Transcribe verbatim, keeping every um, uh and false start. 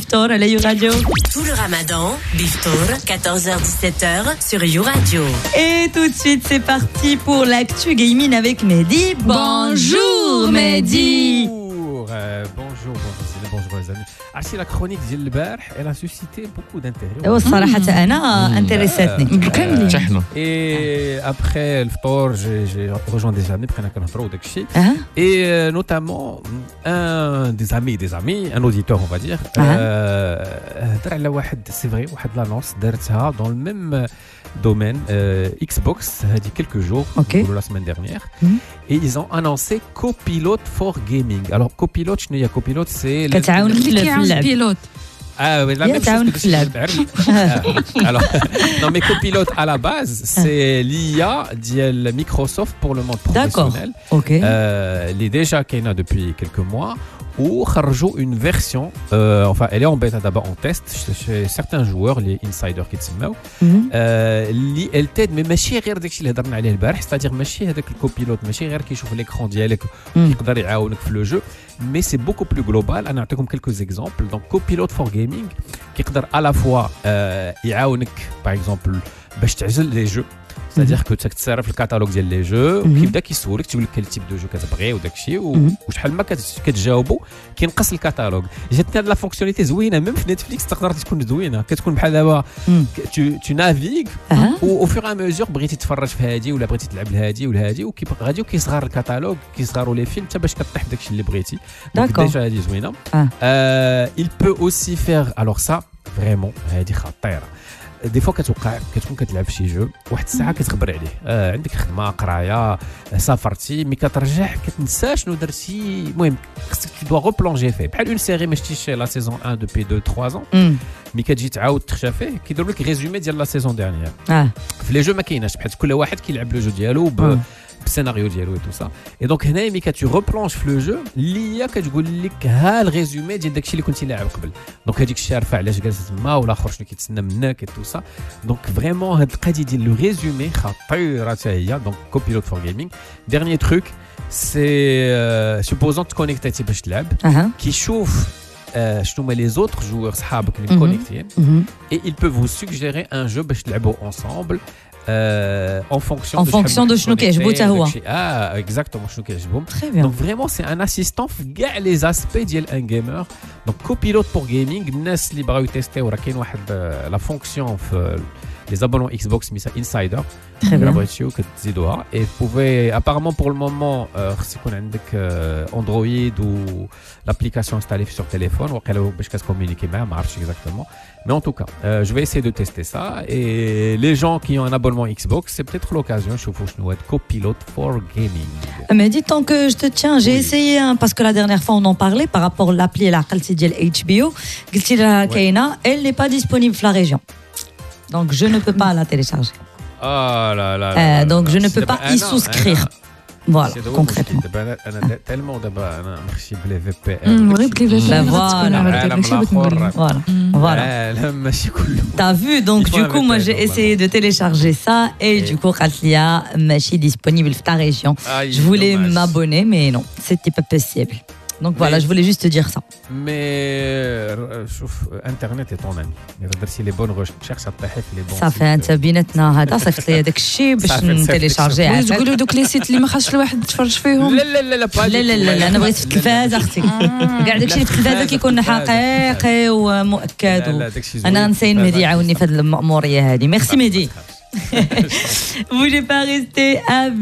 Biftor à la You Radio. Tout le Ramadan, Biftor, quatorze heures dix-sept heures sur You Radio. Et tout de suite, c'est parti pour l'actu gaming avec Mehdi. Bonjour Mehdi. Bonjour, euh, bonjour, bonjour, bonjour les amis. عرفتي la chronique ديال البارح elle a suscité beaucoup d'intérêt. والصراحة أنا انتريساتني كاملين. Et après le ftour, j'ai, j'ai rejoint des amis, بقينا كنهضروا وداك الشيء. Et euh, notamment un des amis des amis, un auditeur on va dire. هضر على واحد c'est vrai واحد l'annonce دارتها dans le même domaine euh, Xbox هذه quelques jours okay. la semaine dernière. Mm-hmm. Et ils ont annoncé Copilot for Gaming. Alors Copilot شنو هي Copilot c'est كتعاون في pilote. Ah oui, la même chose que tu Alors, non mais Copilot à la base, c'est l'I A de Microsoft pour le monde professionnel. D'accord. Ok. Euh, elle est déjà qu'il y en a depuis quelques mois. Ou خرجوا une version, euh, enfin elle est en bêta d'abord en test chez certains joueurs, les insiders qui تسموا. اللي elle t'aide mais ماشي غير داكشي اللي هضرنا عليه البارح, c'est-à-dire ماشي هذاك الكوبيلوت ماشي غير كيشوف l'écran ديالك يقدر يعاونك في le jeu, mais c'est beaucoup plus global. انا نعطيكم quelques exemples. Donc Copilot for Gaming كيقدر à la fois euh, يعاونك par exemple باش تعزل les jeux. C'est-à-dire que tu as le catalogue des jeux, وكيبدا كيسولك تقول لك quel type de jeu كتبغي وداك الشيء وشحال ما كتجاوبوا كينقص الكاتالوج. جات هاد لا فونكسيوناليتي زوينه ميم في نتفليكس تقدر تكون زوينه, كتكون بحال دابا tu نافيغ و فور ا ميزور بغيتي تتفرج في هادي ولا بغيتي تلعب لهادي ولهادي وكيبقى غادي وكيصغر الكاتالوج كيصغروا لي فيلم حتى باش كطيح داك الشيء اللي بغيتي. دونك ديجا هادي زوينه. il peut aussi faire alors ça vraiment هادي خطيره. دي فوا كتوقع كتكون كتلعب في شي جو واحد الساعه كتخبر عليه آه عندك خدمه قرايه سافرتي مي كترجع كتنسى شنو درتي. المهم خصك tu dois replonger فيه بحال اون سيري ما شتيش لا سيزون واحد دوبي deux trois ans مي كتجي تعاود تخشى فيه كيديروا لك ريزومي ديال لا سيزون ديرنيير. اه في لي جو ما كايناش بحال كل واحد كيلعب لو جو ديالو ب بالسيناريو ديالو اي تو سا. اي دونك هنايا مي كتو ريبلونج في لو جو اللي كتقول لك ها الريزومي ديال داكشي اللي كنتي لاعب قبل. دونك هذيك الشيء عارفه علاش جالس تما ولا اخر شنو كيتسنى منك اي تو سا. دونك فريمون هاد القضيه ديال لو ريزومي خطيره حتى هي. دونك كوبيلوت فور جيمنج. ديرنيي تروك سي سوبوزون تكونيكتي باش تلعب كيشوف شنو هما لي زوتر جوور صحابك اللي مكونيكتيين اي il peut vous suggérer un jeu باش تلعبوا ensemble. Euh, en fonction en de fonction de شنو كيعجبو حتى هو. اه exactement شنو كيعجبهم. Donc vraiment c'est un assistant في كاع les aspects ديال un gamer. Donc Copilot pour gaming الناس اللي بغاو يتيستيو راه كاين واحد لا فونكسيون في les abonnements Xbox سميتها Insider. Très bien. بغيتيو كتزيدوها et vous pouvez apparemment pour le moment خص يكون عندك Android ou l'application installée sur téléphone وقيلا باش كتكومونيكي معاه ما عرفتش exactement. Mais en tout cas, euh, je vais essayer de tester ça. Et les gens qui ont un abonnement Xbox, c'est peut-être l'occasion. Je trouve que je Copilot for Gaming. Mais dis tant que je te tiens, j'ai oui. essayé hein, parce que la dernière fois on en parlait par rapport à l'appli la de H B O. Ouais. Elle n'est pas disponible dans la région. Donc je ne peux pas la télécharger. Oh là là. Euh, là donc là, je ne peux pas y non, souscrire. Voilà, concrètement. انا tellement دابا انا مخشي بلي في بي ان وريت لي في voilà voilà voilà ماشي كله. T'as vu, donc du coup moi j'ai essayé de télécharger ça et du coup Katlia ماشي disponible في ta région. Je voulais m'abonner mais non, c'était pas possible. Donc mais, voilà, je voulais juste te dire ça. Mais شوف internet est ton ami. اذا درتي لي بون ريشيرش غطيحي في لي بون. صافي انت بيناتنا هذا صيفط لي داك الشيء باش نتيليشارجيه. تقولوا دوك لي سيت اللي ما خاصش الواحد يتفرج فيهم. لا لا لا لا لا لا لا انا بغيت في التلفاز اختي. كاع داك الشيء في التلفاز كيكون حقيقي ومؤكد. انا نسين مهدي يعاوني في هذه المأموريه هذه. ميرسي مهدي. Bougez pas, restez à